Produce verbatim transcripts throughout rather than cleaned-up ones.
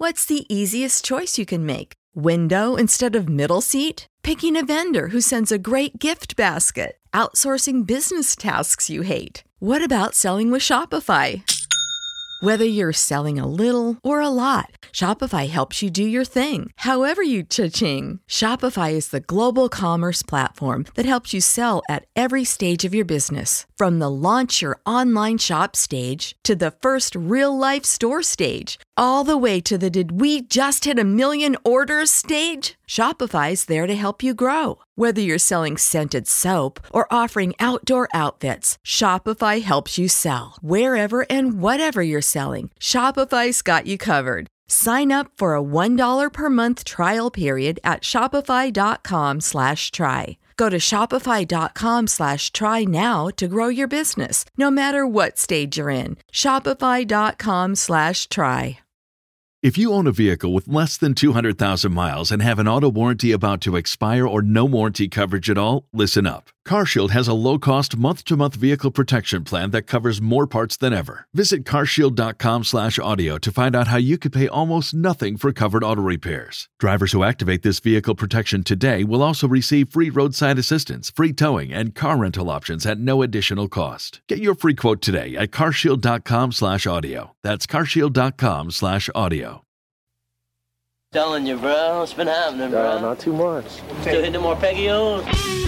What's the easiest choice you can make? Window instead of middle seat? Picking a vendor who sends a great gift basket? Outsourcing business tasks you hate? What about selling with Shopify? Whether you're selling a little or a lot, Shopify helps you do your thing, however you cha-ching. Shopify is the global commerce platform that helps you sell at every stage of your business. From the launch your online shop stage to the first real-life store stage, all the way to the did we just hit a million orders stage. Shopify's there to help you grow. Whether you're selling scented soap or offering outdoor outfits, Shopify helps you sell. Wherever and whatever you're selling, Shopify's got you covered. Sign up for a one dollar per month trial period at shopify.com slash try. Go to shopify.com slash try now to grow your business, no matter what stage you're in. Shopify.com slash try. If you own a vehicle with less than two hundred thousand miles and have an auto warranty about to expire or no warranty coverage at all, listen up. CarShield has a low-cost month-to-month vehicle protection plan that covers more parts than ever. Visit carshield.com slash audio to find out how you could pay almost nothing for covered auto repairs. Drivers who activate this vehicle protection today will also receive free roadside assistance, free towing, and car rental options at no additional cost. Get your free quote today at carshield.com slash audio. That's carshield.com slash audio. Telling you, bro. What's been happening, bro? Uh, not too much. Still hitting more Peggy-O's?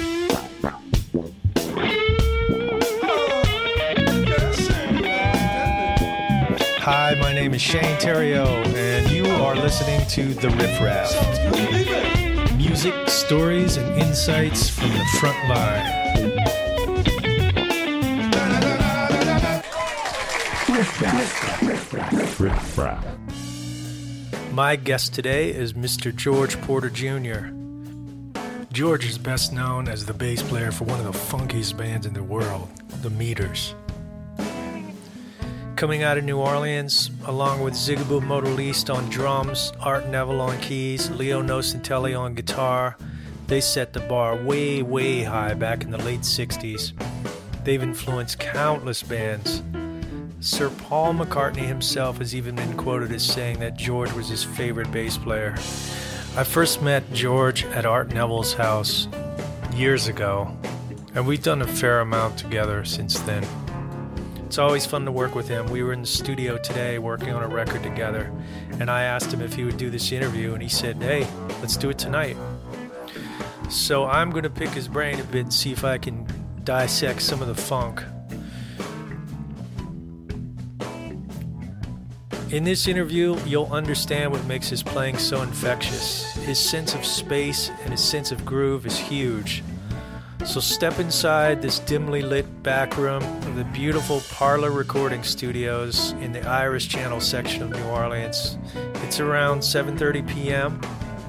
Hi, my name is Shane Theriault, and you are listening to The Riff Raff. Music, stories, and insights from the front line. Riff Raff. Riff Raff. Riff Raff. My guest today is Mister George Porter Junior George is best known as the bass player for one of the funkiest bands in the world, the Meters. Coming out of New Orleans, along with Zigaboo Motorliste on drums, Art Neville on keys, Leo Nocentelli on guitar, they set the bar way, way high back in the late sixties. They've influenced countless bands. Sir Paul McCartney himself has even been quoted as saying that George was his favorite bass player. I first met George at Art Neville's house years ago, and we've done a fair amount together since then. It's always fun to work with him. We were in the studio today working on a record together, and I asked him if he would do this interview, and he said, hey, let's do it tonight. So I'm going to pick his brain a bit and see if I can dissect some of the funk. In this interview, you'll understand what makes his playing so infectious. His sense of space and his sense of groove is huge. So step inside this dimly lit back room of the beautiful Parlor Recording Studios in the Irish Channel section of New Orleans. It's around seven thirty p.m.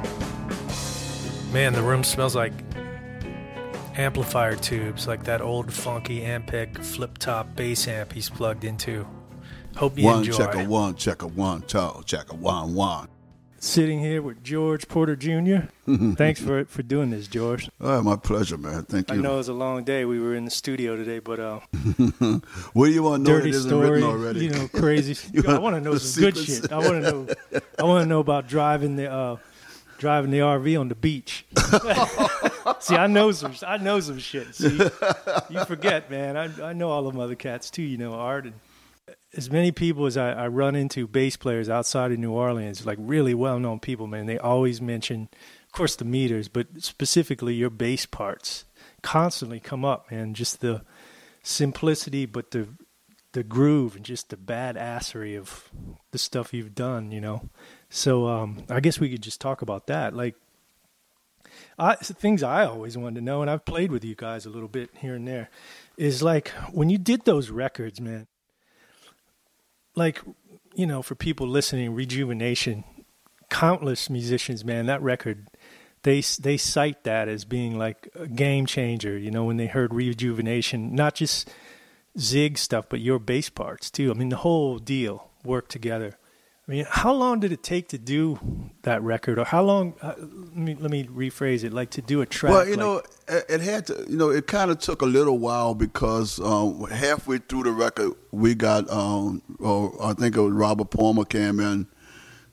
Man, the room smells like amplifier tubes, like that old funky Ampeg flip-top bass amp he's plugged into. Hope you one enjoy. One checker, one checker, one toe, checker, one, one. Sitting here with George Porter Junior Thanks for for doing this, George. Oh, my pleasure, man. Thank you. I know it was a long day. We were in the studio today, but uh, well, you want to know dirty that isn't story, written already? You know, crazy. I want to know some good shit. I want to know. I want to know about driving the uh, driving the R V on the beach. See, I know some. I know some shit. See, you forget, man. I I know all them other cats too. You know, Art and. As many people as I, I run into bass players outside of New Orleans, like really well-known people, man, they always mention, of course, the Meters, but specifically your bass parts constantly come up, man. Just the simplicity, but the the groove and just the badassery of the stuff you've done, you know. So um, I guess we could just talk about that. Like, I, things I always wanted to know, and I've played with you guys a little bit here and there, is like when you did those records, man. Like, you know, for people listening, Rejuvenation, countless musicians, man, that record, they they cite that as being like a game changer, you know, when they heard Rejuvenation, not just Zig stuff, but your bass parts too. I mean, the whole deal worked together. I mean, how long did it take to do that record, or how long? Uh, let me let me rephrase it. Like to do a track. Well, you like, know, it, it had to. You know, it kind of took a little while because um, halfway through the record, we got. Um, oh, I think it was Robert Palmer came in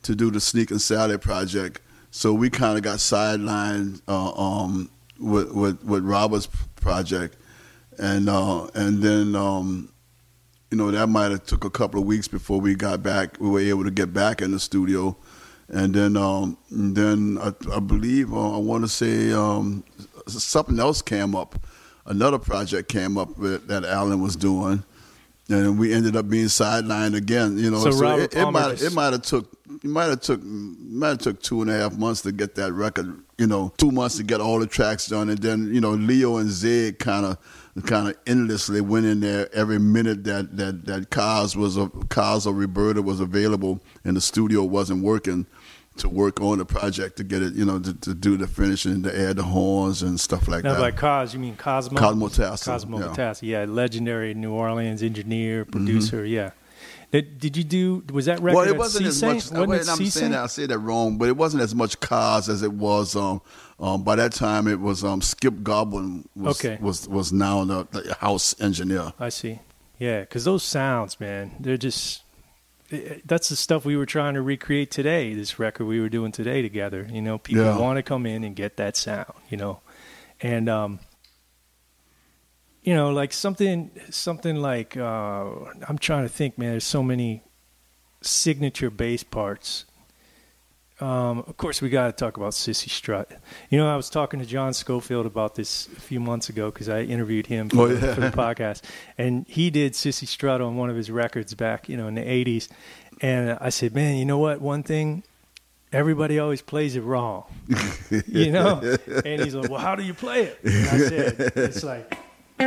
to do the Sneakin' Sally project. So we kind of got sidelined uh, um, with, with with Robert's project, and uh, and then um, you know that might have took a couple of weeks before we got back. We were able to get back in the studio, and then um, and then I, I believe uh, I want to say um, something else came up, another project came up that, that Alan was doing. And we ended up being sidelined again, you know. So, so Robert it, it might just... it might have took it might have took might have took two and a half months to get that record, you know, two months to get all the tracks done, and then you know Leo and Zed kind of kind of endlessly went in there every minute that that that Cos was a Cos or Roberta was available and the studio wasn't working, to work on the project to get it, you know, to, to do the finishing, to add the horns and stuff like now, that. Now, by Cos, you mean Cosmo? Cosmo Tassel. Cosmo yeah. Tassel, yeah, legendary New Orleans engineer, producer, mm-hmm. yeah. Did, did you do, was that record Well, it at wasn't as much, Wasn't wait, it I'm saying that, I said that wrong, but it wasn't as much Cos as it was, um, um, by that time it was um, Skip Goblin was, okay. was, was now the, the house engineer. I see. Yeah, because those sounds, man, they're just... That's the stuff we were trying to recreate today, this record we were doing today together. You know, people yeah. want to come in and get that sound, you know. And, um, you know, like something something like, uh, I'm trying to think, man, there's so many signature bass parts. Um, of course, we got to talk about Sissy Strut. You know, I was talking to John Schofield about this a few months ago because I interviewed him for, oh, yeah. the, for the podcast. And he did Sissy Strut on one of his records back, you know, in the eighties. And I said, man, you know what? One thing, everybody always plays it wrong, you know? And he's like, well, how do you play it? And I said, it's like,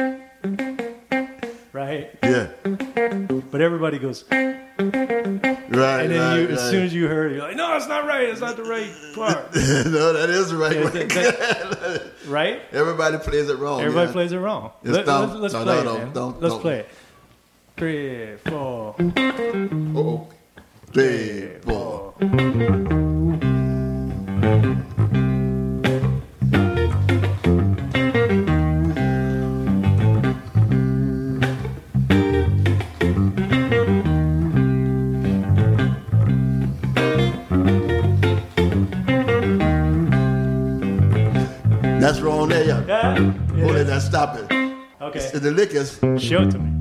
right? Yeah. But everybody goes... Right, and then right, you, right. as soon as you heard it, you're like, no, it's not right. It's not the right part. No, that is the right Yeah, one. that, that, right? Everybody plays it wrong. Everybody yeah. plays it wrong. It's Let, dumb. let's let's no, play no, it, no, man. don't, let's don't. play it. Three, four. Uh-oh. Three, four. That's wrong there, yeah. Yeah? Hold it, now stop it. Okay. It's the lickers. Show it to me.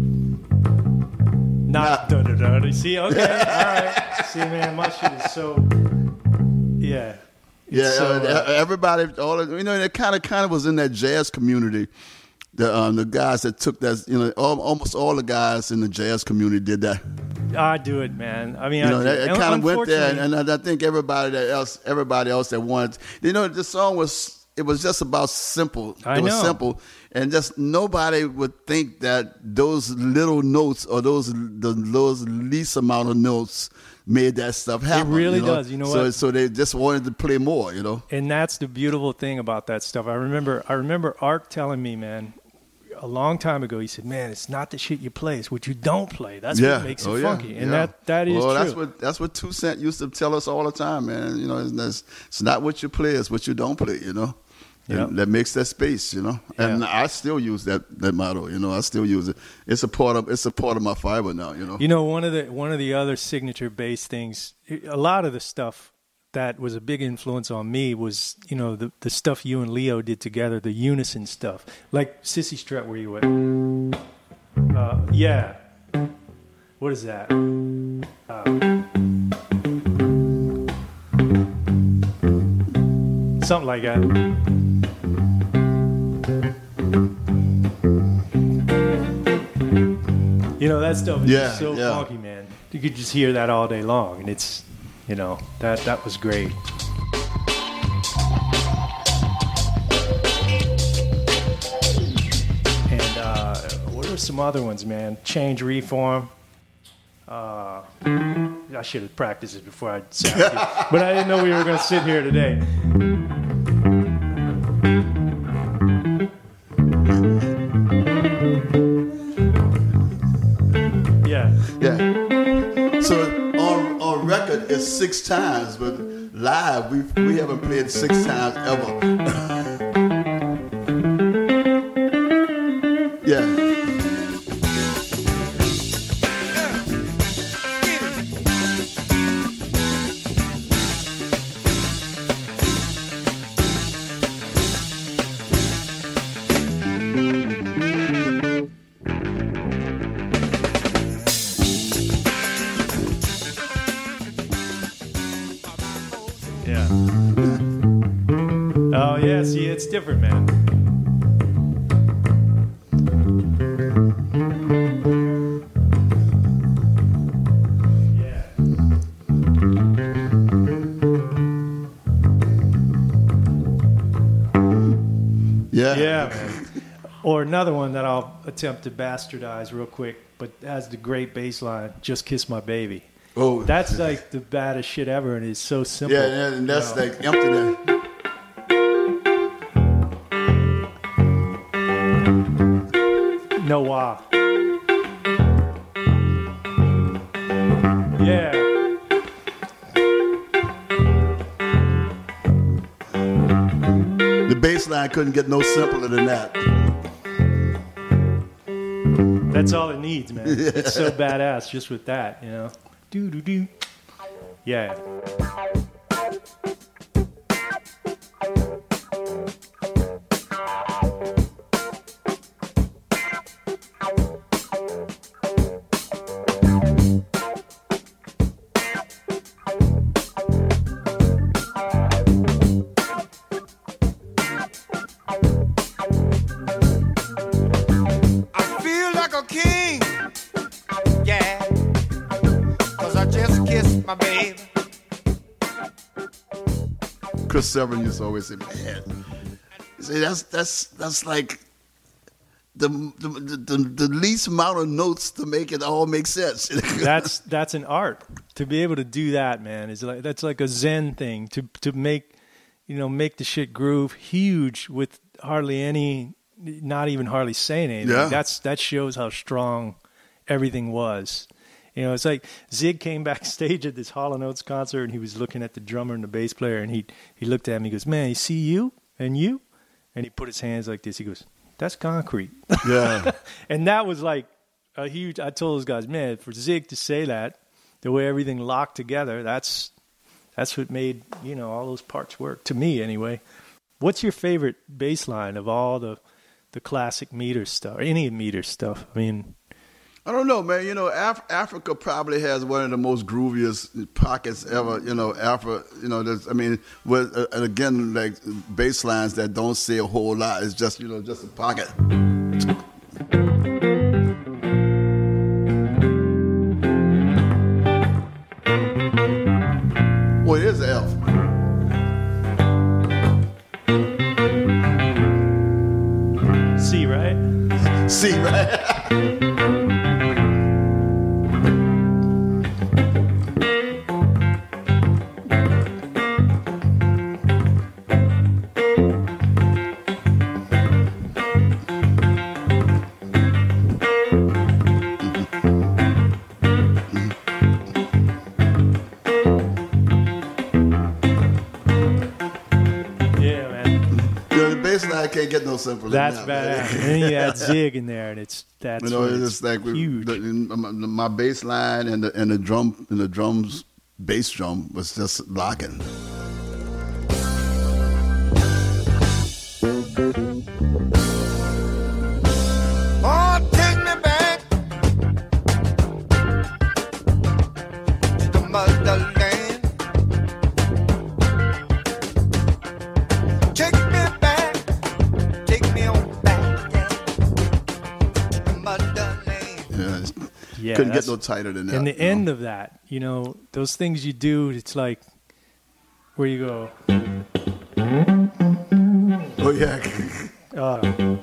Not da da da da. See, okay, all right. See, man, my shit is so. Yeah. Yeah, so, uh, uh, everybody, all of, you know, it kind of kind of was in that jazz community. The um, the guys that took that, you know, all, almost all the guys in the jazz community did that. I do it, man. I mean, You know, I do. it, it And kind of went there, and, unfortunately- and I think everybody that else, everybody else that wanted, you know, the song was. It was just about simple. I it was know. simple, and just nobody would think that those little notes or those the, those least amount of notes made that stuff happen. really you know? does. You know so, what? So they just wanted to play more. You know. And that's the beautiful thing about that stuff. I remember I remember Art telling me, man, a long time ago, he said, man, it's not the shit you play, it's what you don't play. That's yeah. what makes it oh, funky. Yeah. And yeah. that, that is well, true. that's what that's what Two Cent used to tell us all the time, man. You know, it's, it's not what you play, it's what you don't play, you know. Yep. That makes that space, you know. And Yeah. I still use that, that motto, you know. I still use it. It's a part of it's a part of my fiber now, you know. You know, one of the one of the other signature bass things, a lot of the stuff that was a big influence on me was, you know, the the stuff you and Leo did together, the unison stuff. Like Sissy Strut, where you went. Uh, yeah. What is that? Uh, something like that. You know, that stuff is Yeah, just so yeah. funky, man. You could just hear that all day long, and it's, you know, that that was great. And uh, what are some other ones, man? Change, Reform. Uh, I should have practiced it before I sat here, but I didn't know we were going to sit here today. Yeah. Yeah. So on on record it's six times, but live we we haven't played six times ever. Yeah. Yeah. Oh yeah, see, it's different, man. Yeah. Yeah, man. Or another one that I'll attempt to bastardize real quick, but has the great bass line, Just Kiss My Baby. Oh, That's like the baddest shit ever, and it's so simple. yeah, and that's you know. like empty there. No wah. Yeah. The bass line couldn't get no simpler than that. That's all it needs, man. It's so badass just with that, you know. Do do do. Yeah. Chris Severn used to always say, "Man, see, that's that's that's like the the, the the least amount of notes to make it all make sense." that's that's an art to be able to do that, man. Is like that's like a Zen thing to to make you know make the shit groove huge with hardly any, not even hardly saying anything. Yeah. That's that shows how strong everything was. You know, it's like Zig came backstage at this Hall and Oates concert, and he was looking at the drummer and the bass player, and he he looked at him. He goes, "Man, you see you and you," and he put his hands like this. He goes, "That's concrete." Yeah, and that was like a huge. I told those guys, man, for Zig to say that, the way everything locked together, that's that's what made you know all those parts work to me anyway. What's your favorite bass line of all the the classic Meter stuff, or any Meter stuff? I mean. I don't know, man. You know, Af- Africa probably has one of the most grooviest pockets ever. You know, Africa. You know, there's, I mean, with uh, and again, like bass lines that don't say a whole lot. It's just you know, just a pocket. Well, it is F. C, right? C, right? Can't get no simpler. That's than that, badass. And then you add Zig in there, and it's that's you know it's just like huge. The, my bass line and the and the drum and the drums bass drum was just locking. Oh, take me back to the motherland. Yeah, couldn't get no tighter than that. And the you end know? of that, you know, those things you do, it's like where you go. Oh yeah. Uh,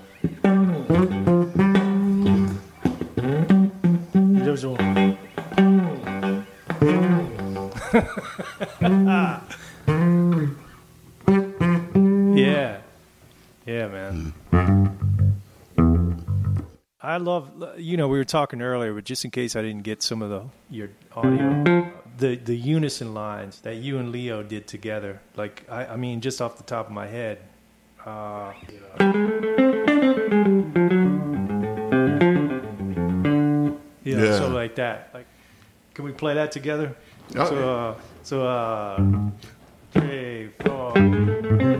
there's one. yeah, yeah, man. Mm. I love, you know, we were talking earlier, but just in case I didn't get some of the your audio, the the unison lines that you and Leo did together, like, I, I mean, just off the top of my head, uh, you know, yeah, so like that. Like, can we play that together? Oh, so, uh, so, uh, three, four.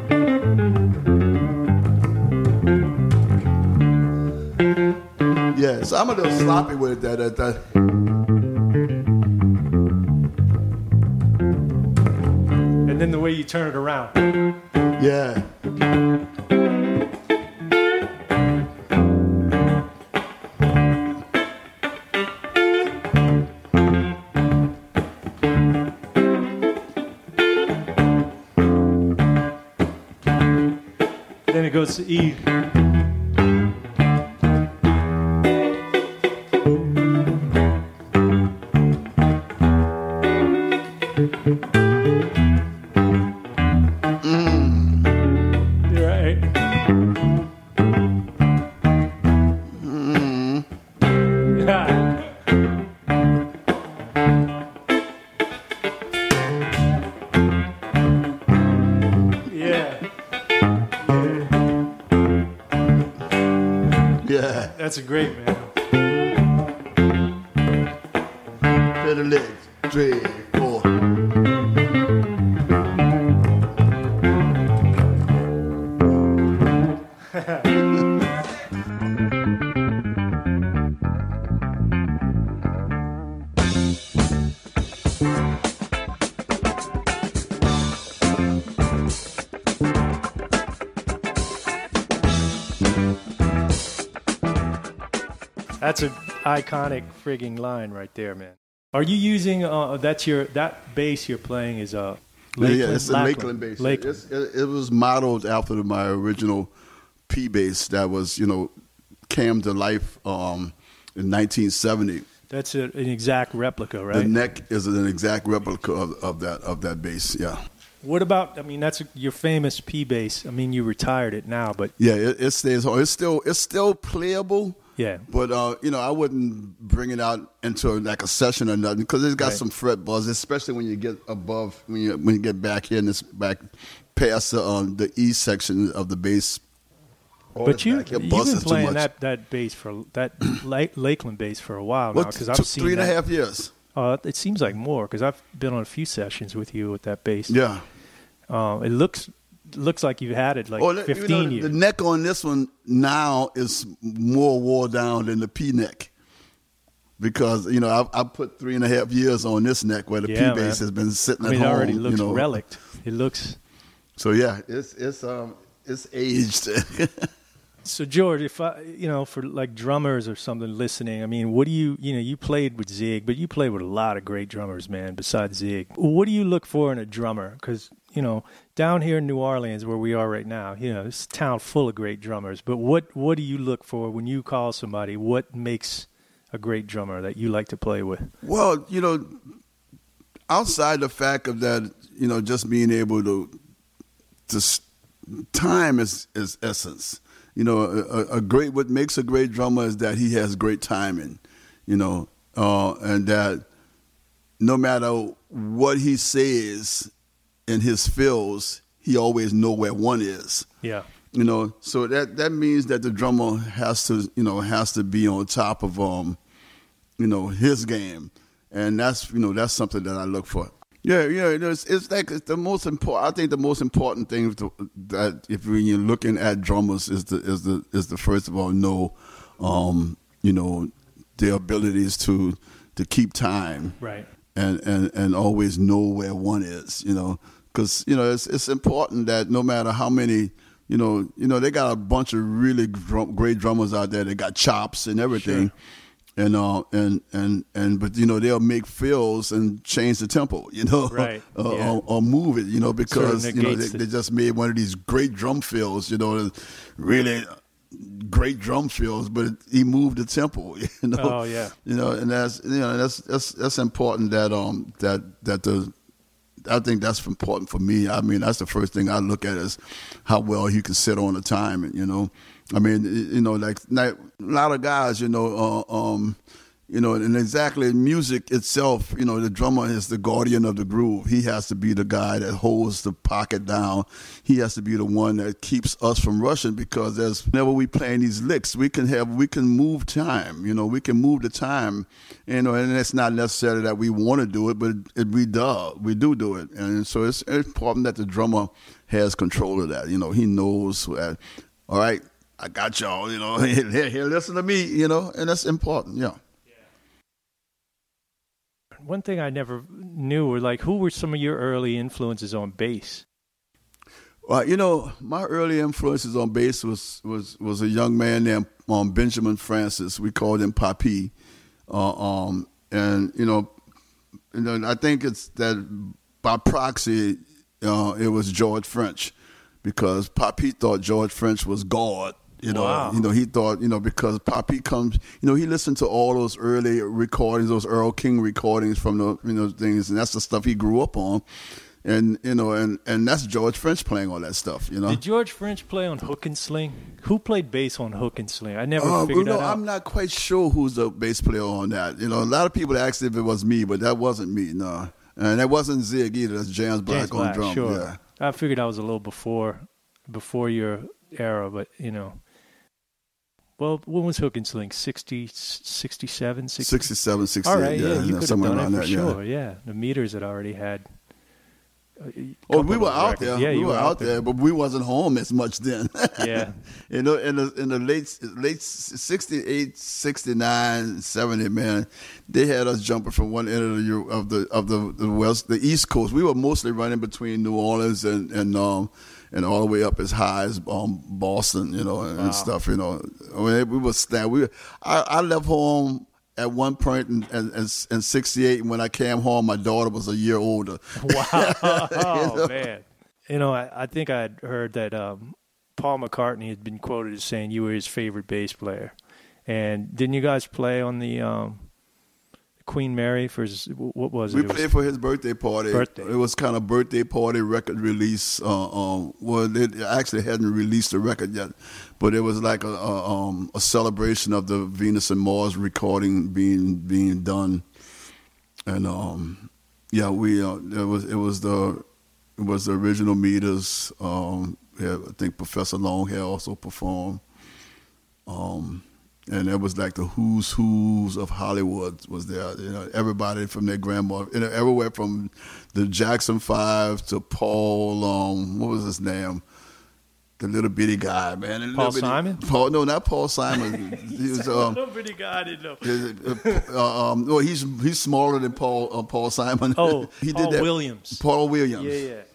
Yeah, so I'm a little sloppy with that. That, that. And And then the way you turn it around. Yeah. Then it goes to E. That's a great, man. To the legs. Three, four. That's an iconic frigging line right there, man. Are you using, uh, that's your, that bass you're playing is a Lakeland? Yeah, yeah, it's a Lakeland bass. Lakeland. It's, it, it was modeled after my original P bass that was, you know, came to life um, in nineteen seventy. That's a, an exact replica, right? The neck is an exact replica of, of that of that bass, yeah. What about, I mean, that's a, your famous P bass. I mean, you retired it now, but. Yeah, it, it stays home. It's still, it's still playable. Yeah. But, uh, you know, I wouldn't bring it out into like a session or nothing because it's got right. some fret buzz, especially when you get above, when you when you get back here and it's back past the, um, the E section of the bass. All but you, you've been playing that, that bass for, that Lake, Lakeland bass for a while now because I've seen Three and that. a half years. Uh, it seems like more because I've been on a few sessions with you with that bass. Yeah. Uh, it looks looks like you've had it like oh, fifteen you know, years. The neck on this one now is more wore down than the P neck. Because, you know, I, I put three and a half years on this neck where the yeah, P bass has been sitting I mean, at home. It already looks you know. relict. It looks. So, yeah, it's it's um it's aged. So, George, if I, you know, for like drummers or something listening, I mean, what do you, you know, you played with Zig, but you played with a lot of great drummers, man, besides Zig. What do you look for in a drummer? Because, you know, down here in New Orleans where we are right now, you know, it's a town full of great drummers. But what, what do you look for when you call somebody? What makes a great drummer that you like to play with? Well, you know, outside the fact of that, you know, just being able to, to time is, is essence. You know, a, a great, what makes a great drummer is that he has great timing, you know, uh, and that no matter what he says in his fills, he always know where one is. Yeah. You know, so that, that means that the drummer has to, you know, has to be on top of, um, you know, his game. And that's, you know, that's something that I look for. Yeah, yeah, it's, it's like it's the most important. I think the most important thing to, that if when you're looking at drummers is the is the is the first of all know, um, you know, their abilities to to keep time, right, and and and always know where one is, you know, because you know it's it's important that no matter how many. You know, you know they got a bunch of really drum, great drummers out there. They got chops and everything, sure. and uh, and and and but you know they'll make fills and change the tempo. You know, right, uh, yeah. or, or move it. You know, because sort of you know they, they just made one of these great drum fills. You know, really great drum fills, but he moved the tempo. You know, oh yeah, you know, and that's you know that's that's that's important that um that that the. I think that's important for me. I mean, that's the first thing I look at is how well he can sit on the time. You know, I mean, you know, like, like a lot of guys, you know, uh, um, you know, and exactly music itself. You know, the drummer is the guardian of the groove. He has to be the guy that holds the pocket down. He has to be the one that keeps us from rushing because there's whenever we playing these licks, we can have we can move time. You know, we can move the time. You know, and it's not necessarily that we want to do it, but it, we do. We do do it. And so it's important that the drummer has control of that. You know, he knows that, all right, I got y'all, you know, here, here, listen to me, you know, and that's important, yeah. one thing I never knew were like, who were some of your early influences on bass? Well, you know, my early influences on bass was was, was a young man named um, Benjamin Francis. We called him Papi. Uh, um, and, you know, you know, I think it's that by proxy, uh, it was George French, because Papi thought George French was God. You know, wow. you know, he thought, you know, because Papi comes, you know, he listened to all those early recordings, those Earl King recordings from the, you know, things, and that's the stuff he grew up on. And, you know, and, and that's George French playing all that stuff, you know. Did George French play on Hook and Sling? Who played bass on Hook and Sling? I never uh, figured you know, that out. I'm not quite sure who's the bass player on that. You know, a lot of people asked if it was me, but that wasn't me, no. And that wasn't Zig either. That's James Black James on Black, drums. sure. Yeah. I figured I was a little before before your era, but, you know. Well, when was Hook and Sling? sixty, sixty-seven? sixty? sixty-seven, sixty-eight, All right, yeah, yeah, you could have somewhere done around it for that, sure, yeah. yeah. The Meters had already had a Oh, we couple were of out records. there. Yeah, we you were out there, but we wasn't home as much then. Yeah. You know, in the in the late late sixty-eight, sixty-nine, seventy, man, they had us jumping from one end of the of the of the, the west, the East Coast. We were mostly running between New Orleans and and um and all the way up as high as um, Boston, you know, and, Wow. and stuff. You know, I mean, we was stand. We I, I left home at one point in, in, in sixty-eight, and when I came home, my daughter was a year older. Wow. Oh, You know? man. You know, I, I think I had heard that um, Paul McCartney had been quoted as saying you were his favorite bass player. And didn't you guys play on the um, Queen Mary for his, what was it? We it played was, for his birthday party. Birthday. It was kind of birthday party record release. Uh, um, well, they actually hadn't released the record yet, but it was like a, a, um, a celebration of the Venus and Mars recording being being done. And um, yeah, we uh, it was it was the it was the original Meters. Um, yeah, I think Professor Longhair also performed. Um, And it was like the who's who's of Hollywood was there. You know, everybody from their grandma, you know, everywhere from the Jackson Five to Paul. Um, what was his name? The little bitty guy, man. The Paul little bitty, Simon? Paul, no, not Paul Simon. He was. Um, little bitty guy, I didn't know. uh, um, well, he's he's smaller than Paul uh, Paul Simon. Oh, he Paul did that. Williams. Paul Williams. Yeah, yeah.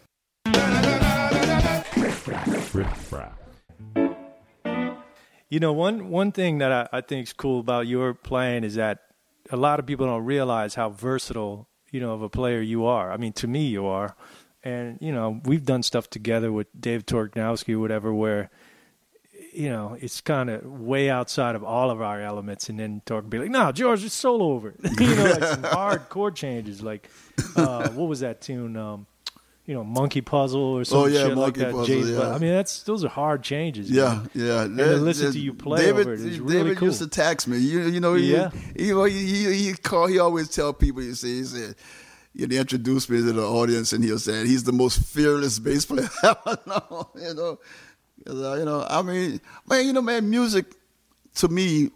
You know, one one thing that I, I think is cool about your playing is that a lot of people don't realize how versatile, you know, of a player you are. I mean, to me, you are. And, you know, we've done stuff together with Dave Torknowski or whatever where, you know, it's kind of way outside of all of our elements. And then Tork would be like, no, George, just solo over it. You know, like some hard chord changes. Like, uh, what was that tune? Um, you know, Monkey Puzzle or some Oh, yeah, shit like Monkey that. Puzzle, Jay's yeah. Bud- I mean, that's those are hard changes. Yeah, man. yeah. And to listen to you play David, over it is David really cool. used to tax me. You, you know, he, Yeah. he, he, he, he, call, he always tell people, you see, he said, he'd introduce me to the audience, and he'll say, he's the most fearless bass player I ever know. You know, 'Cause, uh, you know, I mean, man, you know, man, music to me,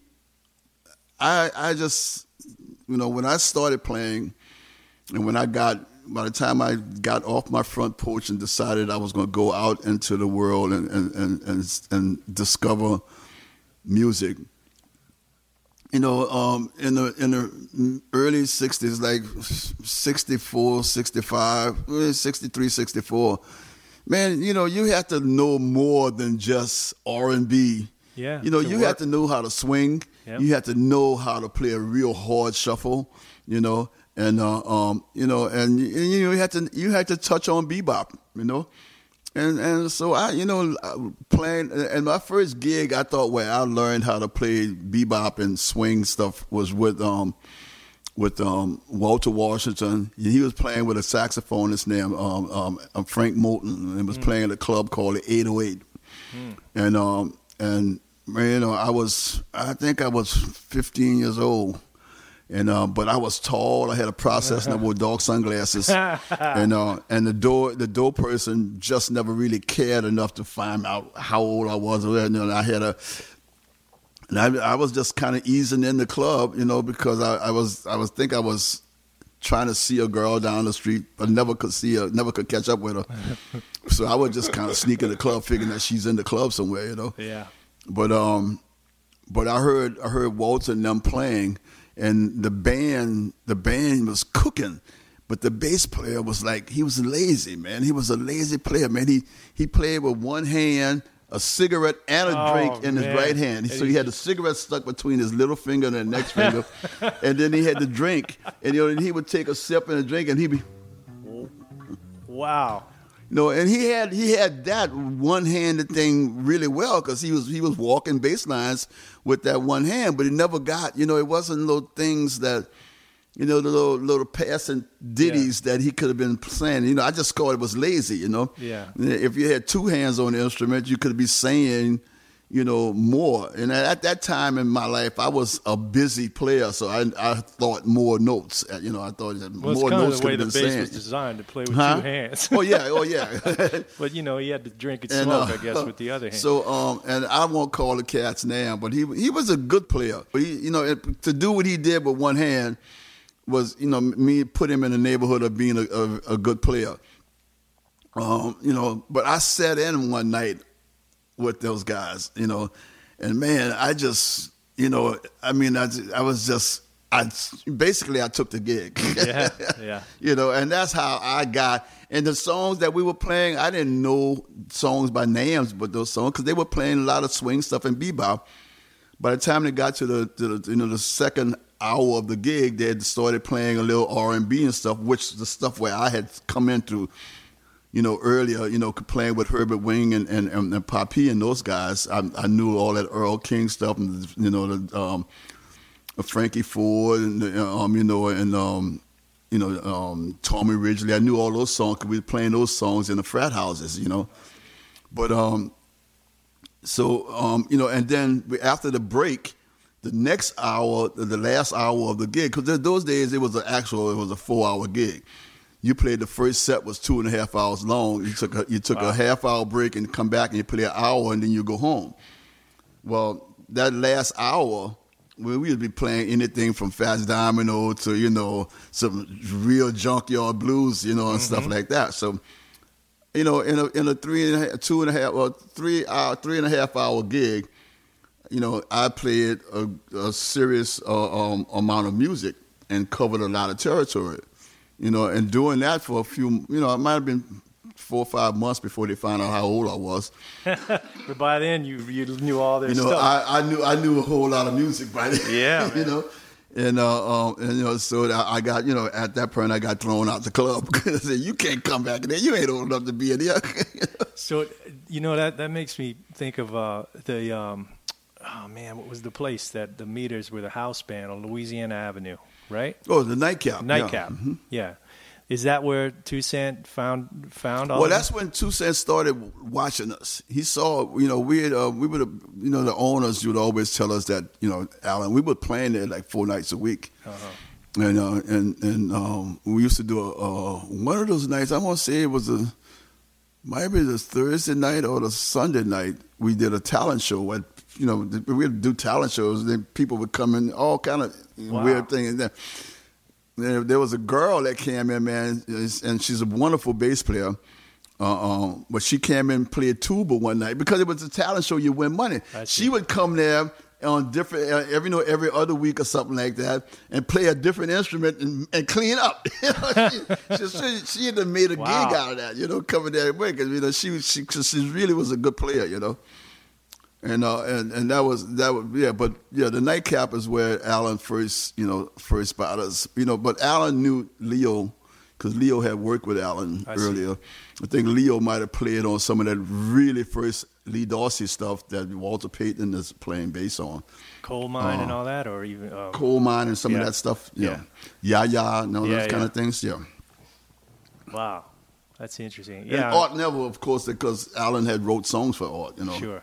I, I just, you know, when I started playing, and when I got. By the time I got off my front porch and decided I was going to go out into the world and and, and, and, and discover music, you know, um, in the in the early sixties, like sixty-four, sixty-five, sixty-three, sixty-four, man, you know, you have to know more than just R and B. Yeah, You know, to you work. have to know how to swing. Yep. You have to know how to play a real hard shuffle, you know. And uh, um, you know, and, and you know, you had to you had to touch on bebop, you know, and and so I, you know, playing. And my first gig, I thought where I learned how to play bebop and swing stuff was with um with um Walter Washington. He was playing with a saxophonist named um, um Frank Moulton, and was mm. playing at a club called the eight oh eight. Mm. And um and you know, I was I think I was fifteen years old. And uh, but I was tall. I had a processor. and I wore dark sunglasses. and uh, and the door the door person just never really cared enough to find out how old I was. And I had a, and I, I was just kind of easing in the club, you know, because I, I was I was think I was trying to see a girl down the street, but never could see her, never could catch up with her. So I would just kind of sneak in the club, figuring that she's in the club somewhere, you know. Yeah. But um, but I heard I heard Walter and them playing. and the band the band was cooking, but the bass player was like, he was lazy, man. He was a lazy player, man. He he played with one hand, a cigarette and a Oh, drink in his man. right hand. So he had the cigarette stuck between his little finger and the next finger, and then he had the drink, and you know, and he would take a sip and a drink, and he'd be, Wow. you know, and he had he had that one-handed thing really well because he was he was walking bass lines with that one hand, but he never got, you know, it wasn't little things that, you know, the little little passing ditties that he could have been playing. You know, I just thought it was lazy, you know. Yeah. If you had two hands on the instrument, you could be saying, you know, more. And at that time in my life, I was a busy player, so I I thought more notes. You know, I thought that Well, it's more kind notes of the way could the have been bass saying. was designed to play with Huh? two hands. Oh yeah, oh yeah. But you know, he had to drink and And, smoke, uh, I guess, with the other hand. So, um, and I won't call the cats now, but he he was a good player. But he, you know, it, to do what he did with one hand was, you know, me put him in the neighborhood of being a, a, a good player. Um, you know, but I sat in one night with those guys, you know, and man, I just, you know, I mean, I, I was just, I basically I took the gig. Yeah, yeah. You know, and that's how I got. And the songs that we were playing, I didn't know songs by names, but those songs, because they were playing a lot of swing stuff and bebop. By the time they got to the, to the you know the second hour of the gig, they had started playing a little R and B and stuff, which is the stuff where I had come in through, you know, earlier, you know, playing with Herbert Wing and and, and, and Papi and those guys. I, I knew all that Earl King stuff, and you know the um, Frankie Ford and um, you know and um, you know um, Tommy Ridgely. I knew all those songs because we were playing those songs in the frat houses, you know. But um, so um, you know, and then after the break, the next hour, the last hour of the gig, because those days it was an actual, it was a four-hour gig. You played the first set was two and a half hours long. You took a, you took Wow. a half hour break and come back and you play an hour and then you go home. Well, that last hour, we would be playing anything from Fats Domino to, you know, some real junkyard blues, you know, and mm-hmm. stuff like that. So, you know, in a in a three and a half, two and a half, or three hour, three and a half hour gig, you know, I played a, a serious uh, um, amount of music and covered a lot of territory. You know, and doing that for a few, you know, it might have been four or five months before they found out how old I was. But by then, you you knew all their You know, stuff. I, I knew I knew a whole lot of music by then. Yeah, you man. know, and uh, um, and you know, so I got, you know, at that point I got thrown out the club because I said, you can't come back in there. You ain't old enough to be in here. So, you know, that that makes me think of uh, the um, oh man, what was the place that the Meters were the house band on Louisiana Avenue, right? Oh, the Nightcap. Nightcap. Yeah. Mm-hmm. Yeah. Is that where Toussaint found found all Well, of them? that's when Toussaint started watching us. He saw, you know, we had, uh, we would, you know, the owners would always tell us that, you know, Alan, we were playing there like four nights a week, uh-huh. and uh, and and um, we used to do a, uh, one of those nights. I want to say it was a maybe the Thursday night or the Sunday night. We did a talent show. Where, you know, we would do talent shows. Then people would come in, all kind of Wow. weird things. There, there was a girl that came in, man, and she's a wonderful bass player. Uh, um, but she came in and played tuba one night because it was a talent show. You win money. She would come there on different uh, every you know every other week or something like that and play a different instrument and, and clean up. You know, she, she, she, she had made a Wow. gig out of that. You know, coming there every week. 'Cause, you know, she she cause she really was a good player. You know. And uh, and and that was that was yeah, but yeah, the Nightcap is where Alan first you know first spotted us, you know. But Alan knew Leo because Leo had worked with Alan I earlier. I think Leo might have played on some of that really first Lee Dorsey stuff that Walter Payton is playing bass on, Coal Mine and uh, all that, or even um, Coal Mine and some yeah. of that stuff. Yeah. Yeah, yeah, yeah, and all Yeah, those kind yeah. of things. Yeah. Wow, that's interesting. And Yeah, Art Neville, of course, because Alan had wrote songs for Art. You know. sure.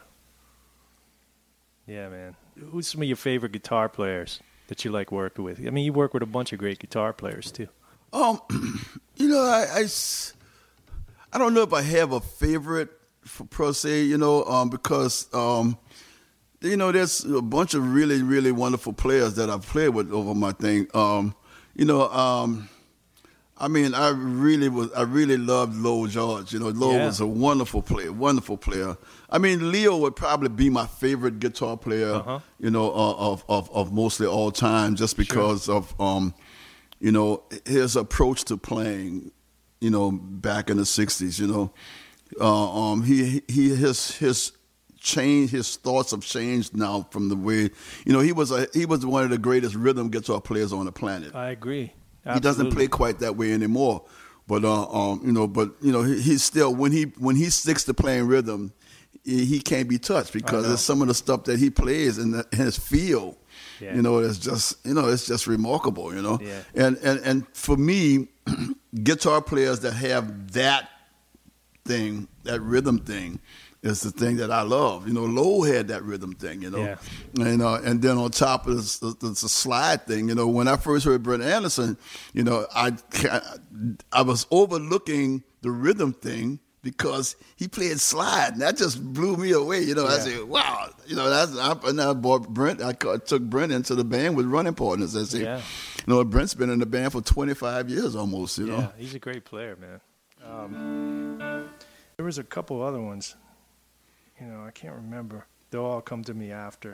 Yeah, man. Who's some of your favorite guitar players that you like working with? I mean, you work with a bunch of great guitar players too. Um, you know, I, I s- I don't know if I have a favorite for, per se, you know, um, because, um, you know, there's a bunch of really, really wonderful players that I've played with over my thing. Um, you know, um, I mean, I really was. I really loved Lowell George. You know, Lowell Yeah. was a wonderful player. Wonderful player. I mean, Leo would probably be my favorite guitar player. Uh-huh. You know, uh, of, of of mostly all time, just because sure. of um, you know, his approach to playing. You know, back in the sixties. You know, uh, um, he he his his. Change his thoughts have changed now from the way you know he was a he was one of the greatest rhythm guitar players on the planet. I agree. Absolutely. He doesn't play quite that way anymore, but uh, um, you know, but you know, he, he's still when he when he sticks to playing rhythm, he, he can't be touched because there's some of the stuff that he plays in, the, in his feel. Yeah. You know, it's just you know it's just remarkable. You know, yeah. and and and for me, guitar players that have that thing, that rhythm thing. It's the thing that I love. You know, Lowell had that rhythm thing, you know. Yeah. And uh, and then on top of this, the, the slide thing, you know, when I first heard Brent Anderson, you know, I, I was overlooking the rhythm thing because he played slide, and that just blew me away. You know, yeah. I said, wow. You know, that's, I, and I brought Brent, I took Brent into the band with running partners. I said, yeah. you know, Brent's been in the band for twenty-five years almost, you know. Yeah, he's a great player, man. Um, there was a couple other ones. You know, I can't remember. They'll all come to me after.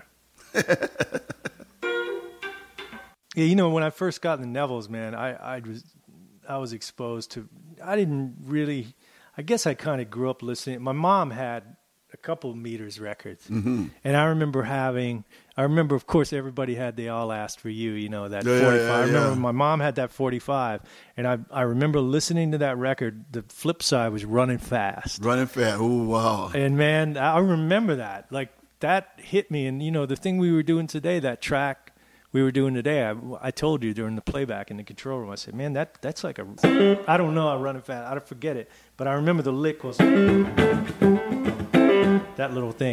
Yeah, you know, when I first got in the Nevilles, man, I, I was I was exposed to. I didn't really. I guess I kind of grew up listening. My mom had a couple of Meters records, mm-hmm. and I remember having. I remember, of course, everybody had "They All Asked for You." You know that yeah, forty-five. Yeah, yeah, I remember yeah. my mom had that forty-five, and I I remember listening to that record. The flip side was "Running Fast." Running Fast. Oh wow! And man, I remember that. Like that hit me. And you know, the thing we were doing today, that track we were doing today, I, I told you during the playback in the control room. I said, man, that that's like a. I don't know. I Running Fast. I don't forget it, but I remember the lick was that little thing.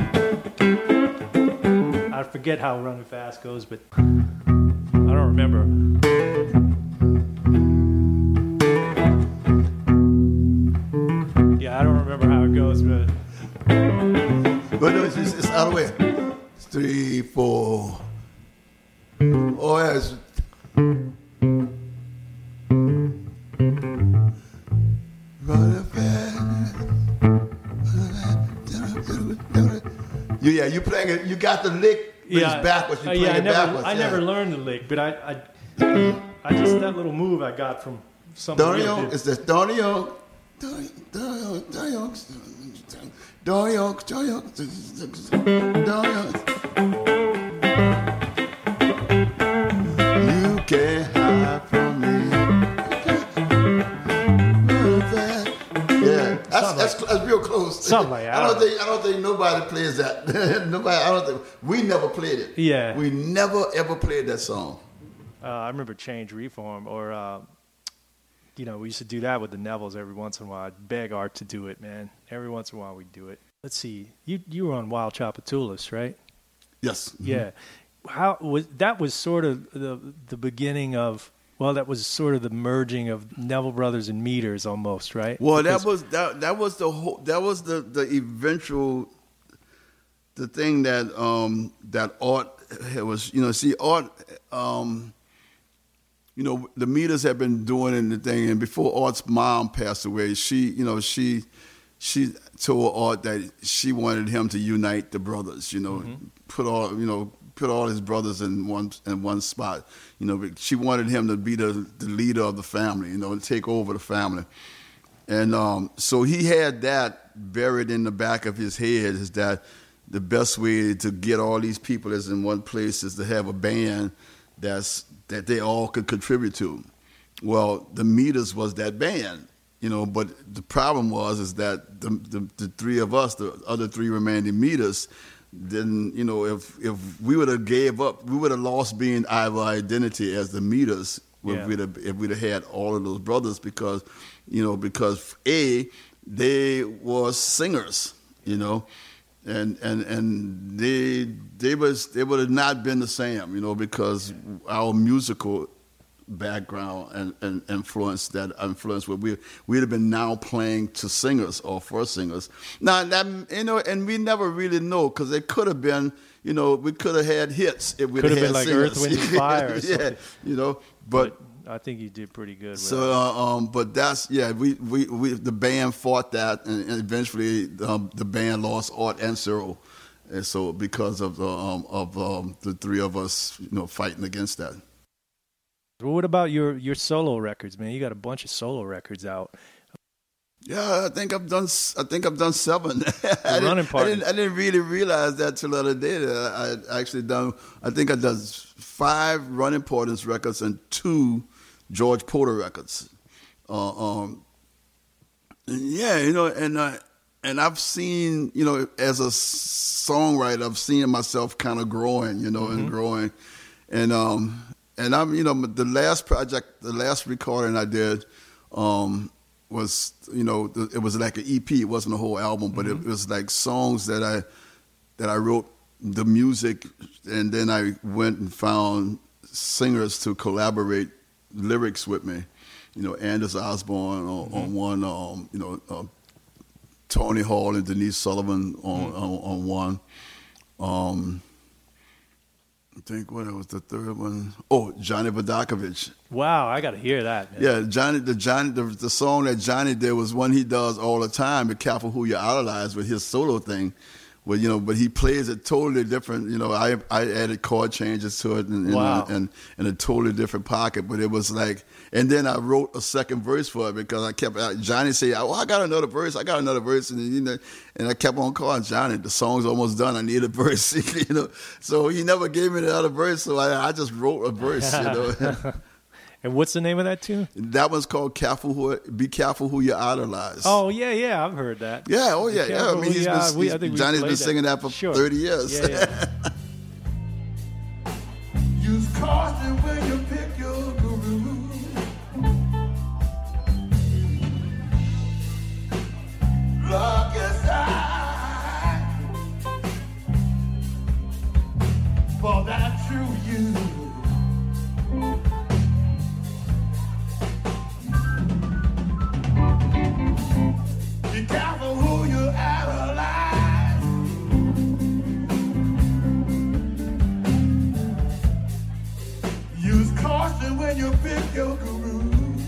I forget how Running Fast goes, but I don't remember. Yeah, I don't remember how it goes, but. But no, it's, it's out of the way. It's three, four. Oh, yeah. It's... Running fast. You, yeah, you playing it. You got the lick, but Yeah, it's backwards. You uh, playing yeah, I it never, backwards. I yeah. never learned the lick, but I, I, I just that little move I got from something. Donny real Young, good. it's the Donny Young, Donny Young, Donny Young, Donny Young, Donny Young, Donny Young. You can't hide from me. Yeah, that's that's, that's real close. Something like that. I don't think I don't think nobody plays that. Nobody. I don't think we never played it. Yeah. we never ever played that song. Uh, I remember Change Reform, or uh, you know, we used to do that with the Nevilles every once in a while. I'd beg Art to do it, man. Every once in a while we'd do it. Let's see, you you were on Wild Chapatoulas, right? Yes. Yeah. How was that? Was sort of the the beginning of. Well, that was sort of the merging of Neville Brothers and Meters, almost, right? Well, Because, that was that that was the whole that was the, the eventual the thing that um that Art was you know see Art um you know the Meters had been doing in the thing, and before Art's mom passed away, she you know she she told Art that she wanted him to unite the brothers, you know, mm-hmm. put all you know. put all his brothers in one in one spot. You know, she wanted him to be the, the leader of the family, you know, and take over the family. And um, so he had that buried in the back of his head, is that the best way to get all these people is in one place is to have a band that's that they all could contribute to. Well, the Meters was that band, you know, but the problem was is that the the, the three of us, the other three remaining Meters, then you know if if we would have gave up, we would have lost being our identity as the Meters. If Yeah. we'd have, if we'd have had all of those brothers, because you know because a they were singers, you know, and and and they they was they would have not been the same, you know, because our musical background and, and influence that influence where we we'd have been now playing to singers or for singers. Now that you know, and we never really know, because it could have been, you know, we could have had hits if we Could had have been like singers. Earth, Wind, and Fire or yeah, something. you know, but. I think you did pretty good with So, that. uh, um, but that's yeah. We, we, we the band fought that, and, and eventually um, the band lost Art and Cyril, and so because of the um, of um, the three of us, you know, fighting against that. Well, what about your, your solo records, man? You got a bunch of solo records out. Yeah, I think I've done. I think I've done seven. I, Running didn't, I didn't. I didn't really realize that till the other day. That I had actually done. I think I done five Running Partners records and two George Porter records. Uh, um, yeah, you know, and uh, and I've seen, you know, as a songwriter, I've seen myself kind of growing, you know, mm-hmm. and growing, and um, and I'm, you know, the last project, the last recording I did. Um, was, you know, it was like an E P. It wasn't a whole album, but mm-hmm. it was like songs that I that I wrote the music, and then I went and found singers to collaborate lyrics with me. You know, Anders Osborne on, mm-hmm. on one, um, you know, uh, Tony Hall and Denise Sullivan on mm-hmm. on, on one. Um, I think what was the third one? Oh, Johnny Vodakovich. Wow, I got to hear that, man. Yeah, Johnny. The Johnny, the, the song that Johnny did was one he does all the time. Be careful who you idolize with his solo thing, well, you know. But he plays it totally different. You know, I I added chord changes to it and wow. and, and and a totally different pocket. But it was like, and then I wrote a second verse for it because I kept Johnny say, "Oh, I got another verse. I got another verse," and you know, and I kept on calling Johnny. The song's almost done. I need a verse, you know. So he never gave me the other verse. So I, I just wrote a verse, you know. And what's the name of that tune? That one's called "Careful Who." Be careful who you idolize. Oh yeah, yeah, I've heard that. Yeah, oh yeah, yeah. I mean, he's been, we, I think Johnny's been that. singing that for sure. thirty years. Yeah, yeah. Use caution when you pick your guru. Look aside for that true you. Be careful who you idolize. Use caution when you pick your guru.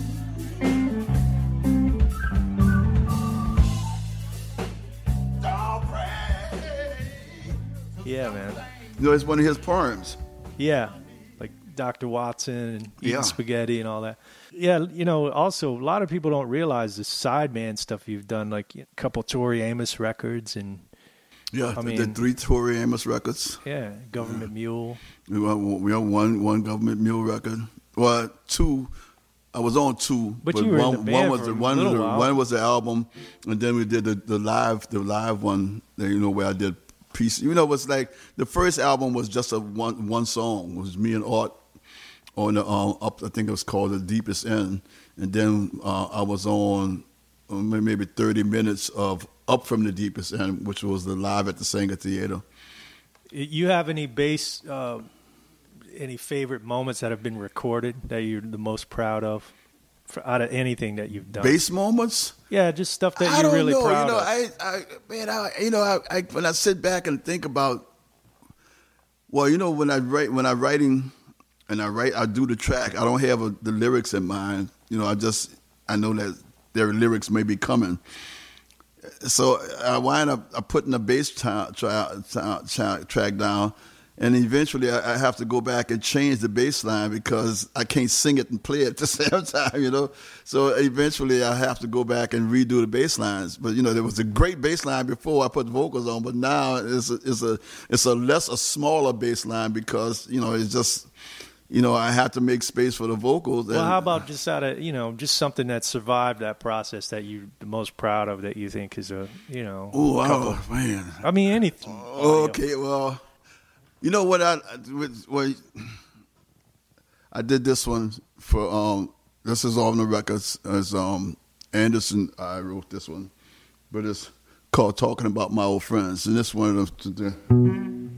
Don't pray. Yeah, man. You know, it's one of his poems. Yeah, like Doctor Watson and eating Yeah. spaghetti and all that. Yeah, you know, also, a lot of people don't realize the sideman stuff you've done, like a couple Tori Amos records and, Yeah, I the, mean- the three Tori Amos records. yeah, Government Mule. We have, we have one one Government Mule record. Well, two. I was on two, But you were in one, the band one was for the a one. little The, while. one was the album, and then we did the, the live the live one. You know, where I did piece. You know, it was like the first album was just a one one song. It was me and Art on the um, up. I think it was called The Deepest End, and then uh, I was on uh, maybe thirty minutes of Up from the Deepest End, which was the live at the Sanger Theater. You have any bass, uh, any favorite moments that have been recorded that you're the most proud of, for, out of anything that you've done? Bass moments. Yeah, just stuff that I you're don't really know. proud you know, of. I, I, man, I, you know, I, I, when I sit back and think about, well, you know, when I write, when I'm writing, and I write, I do the track. I don't have a, the lyrics in mind. You know, I just, I know that their lyrics may be coming. So I wind up I putting a bass tra- tra- tra- tra- track down, and eventually I, I have to go back and change the bass line because I can't sing it and play it at the same time, you know. So eventually I have to go back and redo the bass lines. But you know, there was a great bass line before I put the vocals on, but now it's a, it's a it's a less a smaller bass line because you know it's just. You know, I have to make space for the vocals. Well, and, how about just out of, you know, just something that survived that process that you're the most proud of that you think is a, you know, Oh, couple. oh man. I mean, anything. Okay, well, you know what I, well, I did this one for, um, this is on the records, as um, Anderson, I wrote this one, but it's called Talking About My Old Friends, and this one of them.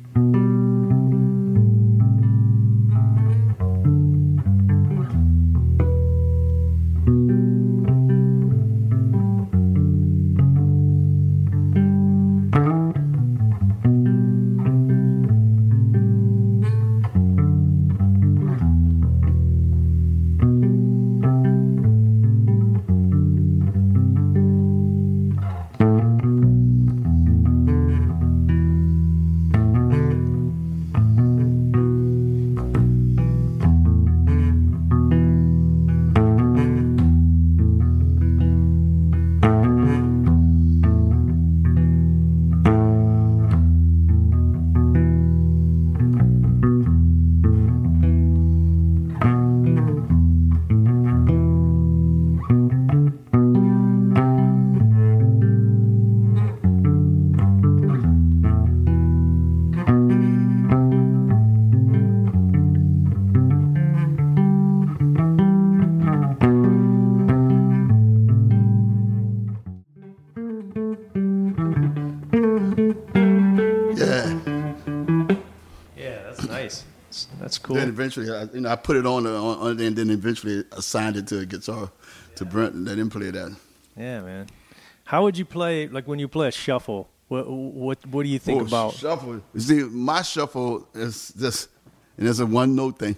That's cool. Then eventually, I, you know, I put it on, the, on, on and then eventually assigned it to a guitar to Brent, and let him play that. Yeah, man. How would you play, like when you play a shuffle? What what what do you think oh, about shuffle? You see, my shuffle is just, and it's a one note thing.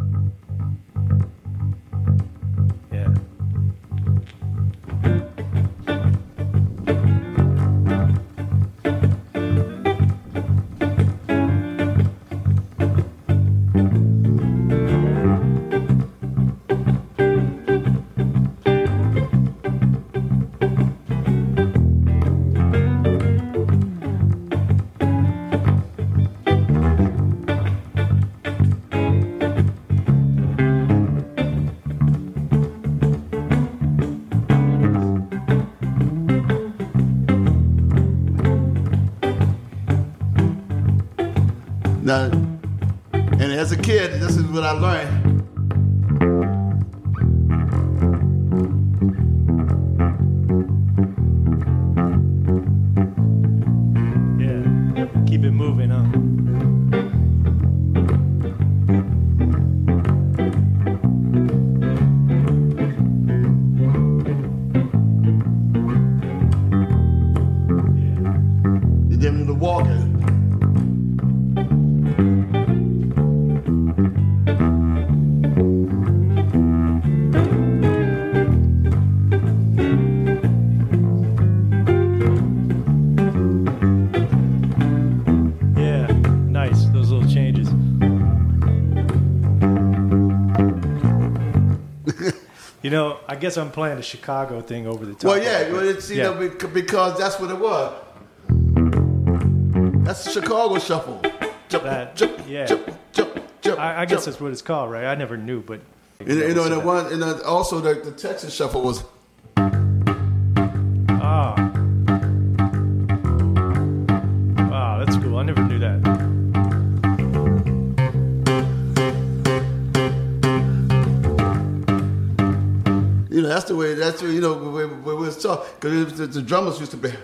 Yeah. Now, and as a kid, this is what I learned. Yeah. Keep it moving, huh? And then when the walking. You know, I guess I'm playing the Chicago thing over the top. Well, yeah, well, it's, you yeah. know, because that's what it was. That's the Chicago shuffle. Jump, That- jump, yeah. jump, jump, jump. I, I guess jump. that's what it's called, right? I never knew, but And, you know, and the one, and the, also the, the Texas shuffle was. ah, wow, that's cool. I never knew that. You know, that's the way. That's the, you know, where we was taught, because the, the drummers used to play.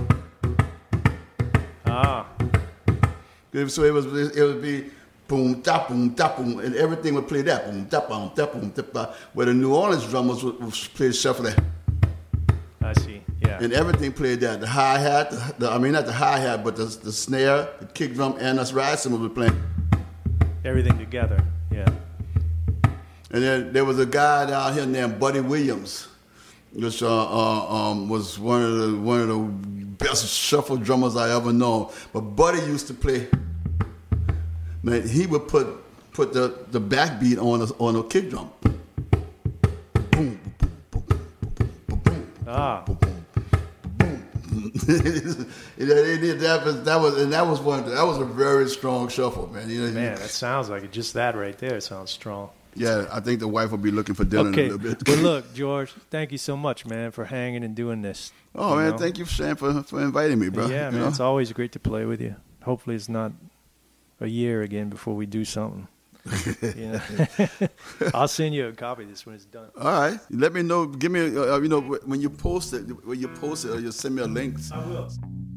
Ah, So it was, it would be boom, da boom, da boom, and everything would play that boom, da boom, da boom, da boom. Where the New Orleans drummers would, would play shuffle that, I see. Yeah. and everything played that. The hi hat, the, the, I mean not the hi hat, but the, the snare, the kick drum, and the ride cymbal was playing. Everything together. Yeah. And then there was a guy down here named Buddy Williams, which uh, uh, um, was one of the one of the best shuffle drummers I ever known. But Buddy used to play. Man, he would put put the, the backbeat on a, on a kick drum. Boom, boom, boom, boom, boom, Ah. boom, boom, boom. that was that was and that was one that was a very strong shuffle, man. You know, Man, that sounds like it. Just that right there sounds strong. yeah, I think the wife will be looking for dinner Okay. in a little bit. Well, look, George, thank you so much, man, for hanging and doing this. Oh, you man, know? thank you, Sam, for, for inviting me, bro. Yeah, You man, know? it's always great to play with you. Hopefully it's not a year again before we do something. You know? I'll send you a copy of this when it's done. All right. Let me know. Give me, uh, you know, when you post it, when you post it, or you send me a link. I will.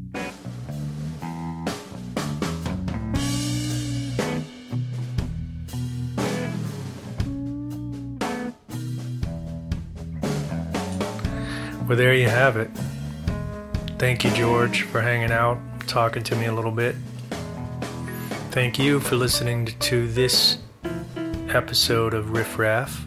Well, there you have it. Thank you, George, for hanging out, talking to me a little bit. Thank you for listening to this episode of Riff Raff.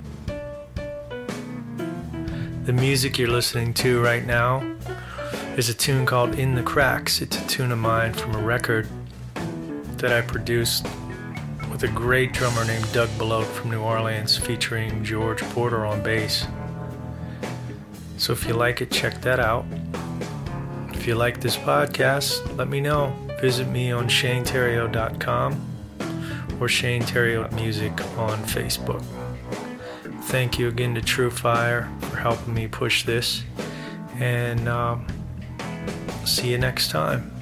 The music you're listening to right now is a tune called In the Cracks. It's a tune of mine from a record that I produced with a great drummer named Doug Belote from New Orleans, featuring George Porter on bass. So if you like it, check that out. If you like this podcast, let me know. Visit me on Shane Theriault dot com or Shane Theriault Music on Facebook. Thank you again to True Fire for helping me push this, and um, see you next time.